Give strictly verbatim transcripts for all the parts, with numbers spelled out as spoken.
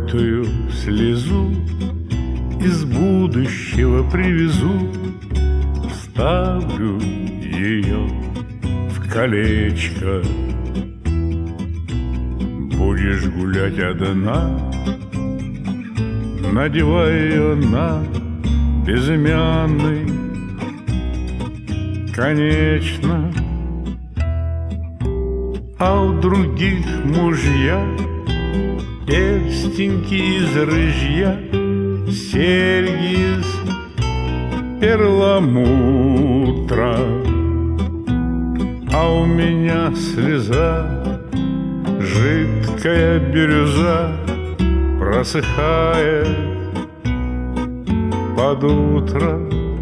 Пролитую слезу из будущего привезу, вставлю ее в колечко. Будешь гулять одна, надевай ее на безымянный, конечно. А у других мужья перстеньки из рыжья, серьги из перламутра. А у меня слеза, жидкая бирюза, просыхает под утро.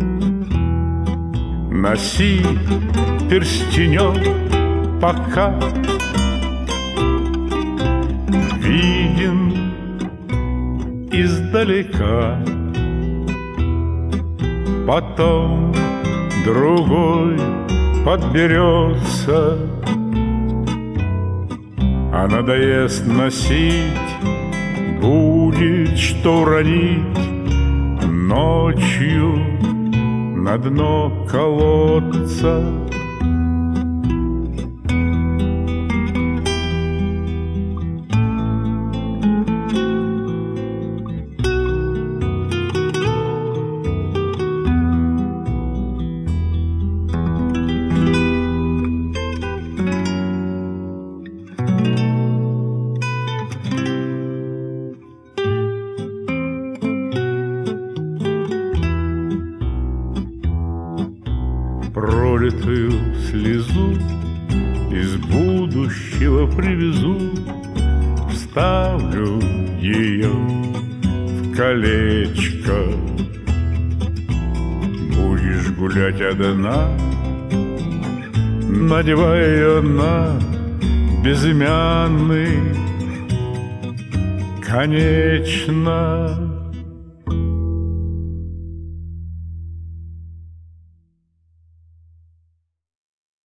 Носи перстенек пока виден издалека, потом другой подберется, а надоест носить, будет что уронить ночью на дно колодца. Пролитую слезу из будущего привезу, вставлю ее в колечко. Будешь гулять одна, надевай ее на безымянный, конечно.